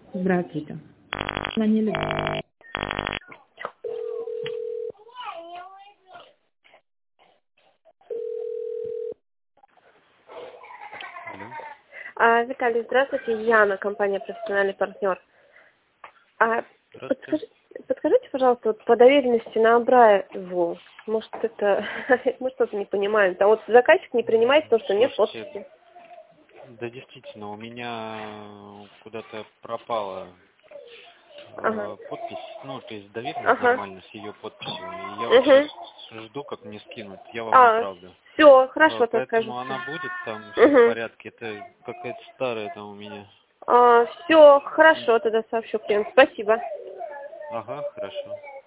Здравствуйте. Она не любит. Алло. Виталий, здравствуйте. Яна, компания «Профессиональный партнер». Здравствуйте. Подскажите, пожалуйста, вот по доверенности на Абраеву, может, это мы что-то не понимаем. Там вот заказчик не принимает то, что нет подписи. Да, действительно, у меня куда-то пропала Ага. подпись, ну, то есть доверенность Ага. нормально с ее подписью. И я вот сейчас жду, как мне скинут. Я вам отправлю. Все, хорошо, так Поэтому скажите. она будет, там все в порядке. Это какая-то старая там у меня. Все, хорошо, тогда сообщу клиенту. Спасибо. Ага, хорошо.